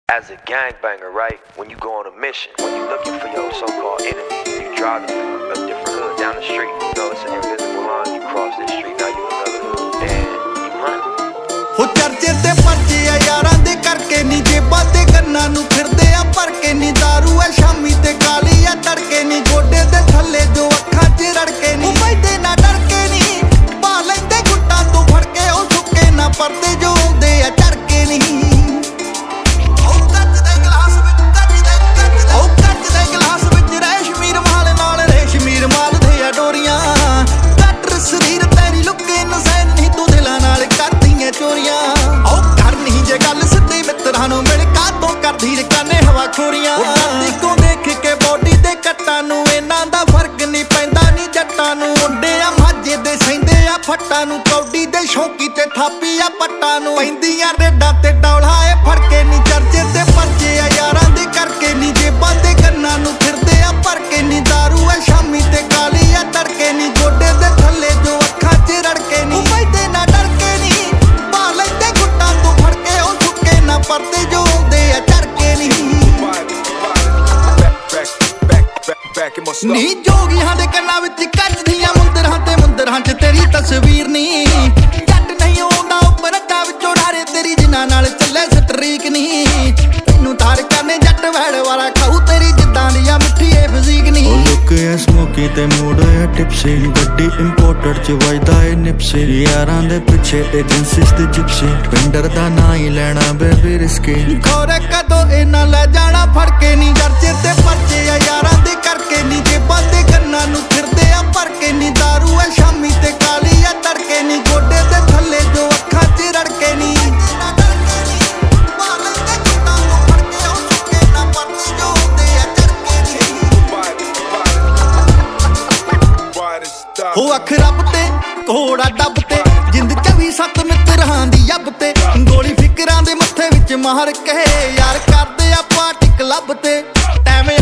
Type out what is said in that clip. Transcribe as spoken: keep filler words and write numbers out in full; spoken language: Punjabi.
As a gangbanger, right, when you go on a mission, when you're looking for your so-called enemy, you driving through a different hood down the street, you know it's an invisible line, you cross this street, now you another hood, and you hunt. ਹੋ ਚਰਚੇ ਤੇ ਪਰਚੇ ਆ ਯਾਰਾਂ ਦੇ ਕਰਕੇ ਨੀ ਜੇਬਾਂ ਤੇ ਕੰਨਾਂ ਨੂੰ ਫਿਰਦੇ ਆ ਭਰ ਕੇ ਨੀ ਦਾਰੂ ਆ ਸ਼ਾਮੀ ਤੇ ਕਾਲੀ ਆ ਤੜਕੇ ਨੀ ਗੋਡੇ ਦੇ ਥੱਲੇ ਜੋ ਅੱਖਾਂ 'ਚ ਰੜਕੇ ਨੀ ਉਹ ਪੈਦੇ ਨਾ ਡਰ ਕੇ ਨੀ ਪਾ ਲੈਂਦੇ ਗੁੱਟਾਂ ਤੋਂ ਫੜ ਕੇ ਉਹ ਸੁੱਕੇ ਨਾ ਪਰਦੇ ਜੋ ਆਉਂਦੇ ਆ ਝੜਕੇ ਨੀ ਫੱਟਾਂ ਨੂੰ ਕੌਡੀ ਦੇ ਸ਼ੌਂਕੀ ਤੇ ਥਾਪੀ ਆ ਪੱਟਾਂ ਨੂੰ ਪੈਂਦੀਆਂ ਰੇਡਾਂ ਤੇ ਡੌਲਾ ਏ ਫੜ ਕੇ ਨੀ ਚਰਚੇ ਤੇ ਪਰਚੇ ਆ ਯਾਰਾਂ ਦੇ ਕਰਕੇ ਨੀ ਜੇਬਾਂ ਦੇ ਕੰਨਾਂ ਨੂੰ ਫਿਰਦੇ ਆ ਭਰ ਕੇ ਨੀ ਦਾਰੂ ਆ ਸ਼ਾਮੀ ਤੇ ਕਾਲੀ ਆ ਤੜਕੇ ਨੀ ਗੋਡੇ ਦੇ ਥੱਲੇ ਜੋ ਅੱਖਾਂ 'ਚ ਰੜਕੇ ਨੀ ਉਹ ਪੈਦੇ ਨਾ ਡਰ ਕੇ ਨੀ ਪਾ ਲੈਂਦੇ ਗੁੱਟਾਂ ਤੋਂ ਫੜ ਕੇ ਉਹ ਸੁੱਕੇ ਨਾ ਪਰਦੇ ਜੋ ਆਉਂਦੇ ਆ ਝੜਕੇ ਨੀ ਨੀ ਜੋਗੀਆਂ ਦੇ ਕੰਨਾਂ ਵਿੱਚ ਕੱਜਦੀਆਂ ਮੁੰਦਰਾਂ ਤੇ ਮੁੰਦਰਾਂ 'ਚ ਤੇਰੀ ਤਸਵੀਰ ਨੀ ਜੱਟ ਨਹੀਂ ਆਉਂਦਾ ਉੱਪਰ ਅੱਡਾ ਵਿੱਚੋਂ ਡਾਰੇ ਤੇਰੀ ਜਿਨ੍ਹਾਂ ਨਾਲ ਚੱਲੇ ਸਟਰੀਕ ਨੀ ਤੈਨੂੰ ਤਾਰ ਕਰਨੇ ਜੱਟ ਵੈੜ ਵਾਲਾ ਖਾਊ ਤੇਰੀ ਜਿੱਦਾਂ ਦੀ ਆ ਮਿੱਠੀ ਏ ਫਿਜ਼ੀਕ ਨੀ ਉਹ ਲੁੱਕ ਐ ਸਮੋਕੀ ਤੇ ਮੂਡ ਹੋਇਆ ਟਿਪਸੀ ਗੱਡੀ ਇੰਪੋਰਟਡ ਚ ਵਜਦਾ ਏ ਨਿਪਸੀ ਯਾਰਾਂ ਦੇ ਪਿੱਛੇ ਏਜੰਸੀਸ ਤੇ ਜਿਪਸੀ ਪਿੰਡਰ ਦਾ ਨਾਂ ਹੀ ਲੈਣਾ ਬੇਬੀ ਰਿਸਕੀ ਖੋਰੇ ਕਦੋਂ ਇਹਨਾਂ ਲੈ ਜਾਣਾ ਫੜ ਕੇ ਨੀ ਚਰਚੇ ਤੇ ਪਰਚੇ ਆ ਯਾਰਾਂ ਦੇ ਕਰਕੇ ਨੀ ਜੇਬਾਂ ਦੇ ਕੰਨਾਂ ਨੂੰ ਫਿਰਦੇ ਆ ਭਰ ਕੇ ਨੀ ਦਾਰੂ ਆ ਸ਼ਾਮੀ ਤੇ ਕਾਲੀ ਆ ਤੜਕੇ ਨੀ ਗੋਡੇ ਦੇ ਥੱਲੇ ਜੋ ਅੱਖਾਂ 'ਚ ਰੜਕੇ ਨੀ ਹੋ ਅੱਖ ਰੱਬ ਤੇ ਘੋੜਾ ਡੱਬ ਤੇ ਜਿੰਦ ਚੌਵੀ ਸੱਤ ਮਿੱਤਰਾਂ ਦੀ ਯੱਬ ਤੇ ਗੋਲੀ ਫਿਕਰਾਂ ਦੇ ਮੱਥੇ ਵਿੱਚ ਮਾਰ ਕੇ ਯਾਰ ਕਰਦੇ ਆਪਾਂ ਟਿਕ ਲੱਭ ਤੇ ਟਾਈਮ